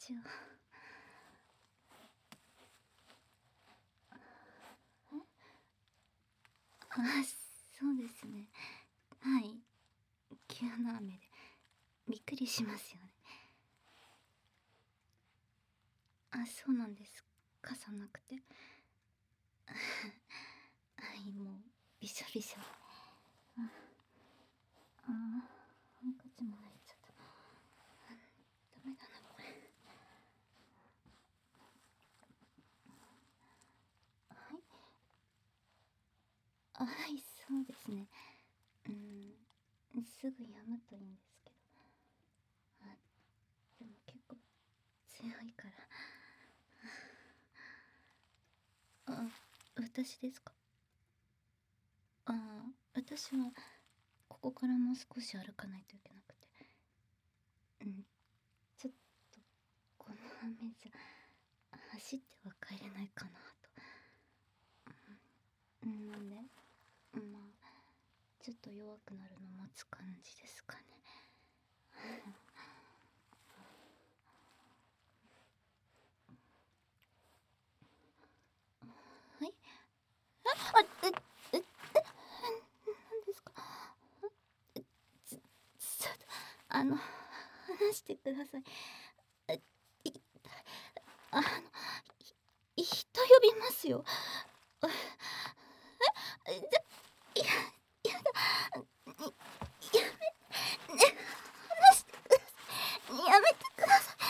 しょう。あ、そうですね。はい。急な雨でびっくりしますよね。あ、そうなんです。傘なくて。はい、もうびしょびしょ。あ、ハンカチも泣いちゃった。ダメだなこれ。はい。あ、はい、そうですね。すぐ止むといいんですけど。あ、でも結構強いから。あ、私ですか？あ、私はここからもう少し歩かないといけなくて。ちょっとこの雨じゃ走っては帰れないかなと。なんで、まあちょっと弱くなるの待つ感じですかね。はい。あ、何ですか？ちょっと話してください。いあの人呼びますよ。じゃ、やだ。やめね、話してください。やめてください。